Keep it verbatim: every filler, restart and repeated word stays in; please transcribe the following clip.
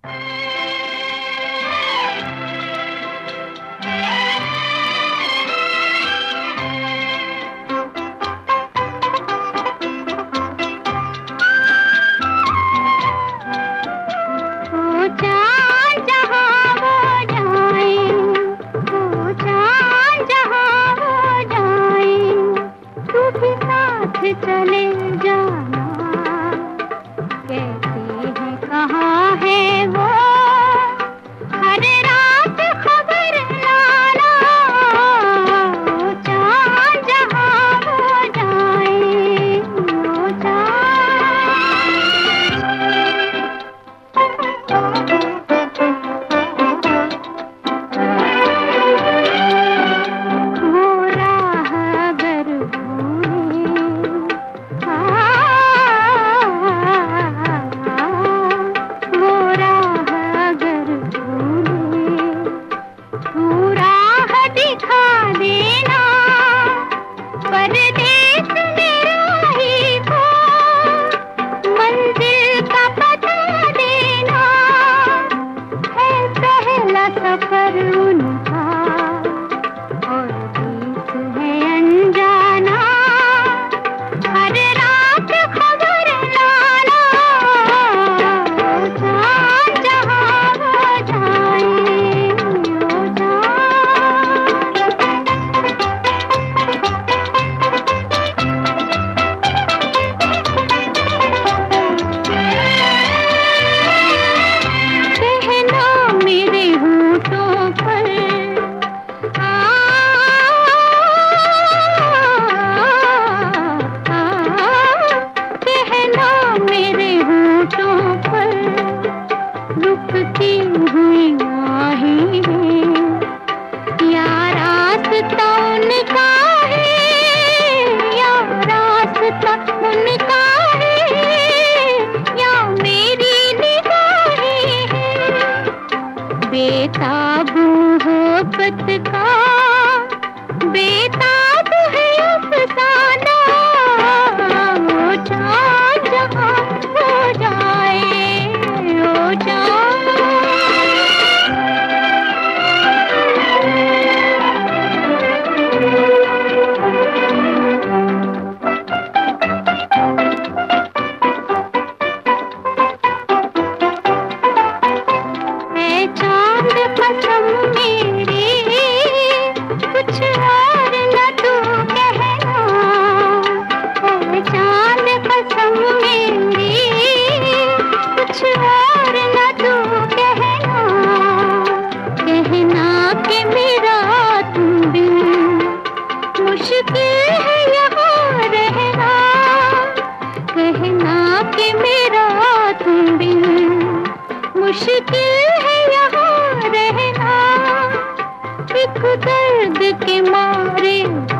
चले जाना, कहते हैं कहाँ है वो, हर रात खबर लाना, चाँद जहाँ हो जाए, वो सफर उनका और बीच है अनजाना, हर रात खबर लाना, चाँद जहाँ हो जाए, वो कहना मेरे रुकती हुई आही है, या रास्ता उनका है, या रास्ता उनका है, या मेरी निगाहें हैं, बेताबू मोहब्बत का बेताब है अफसाना, चाँद जहाँ हो जाए, ओ चाँद कसम मेरी कुछ और न तू कहना, है चांद कसम मेरी कुछ और न तू कहना, कहना कि मेरा तुम बिन मुश्किल है यहाँ रहना, कहना कि मेरा तुम बिन मुश्किल है यहाँ रहना, एक दर्द के मारे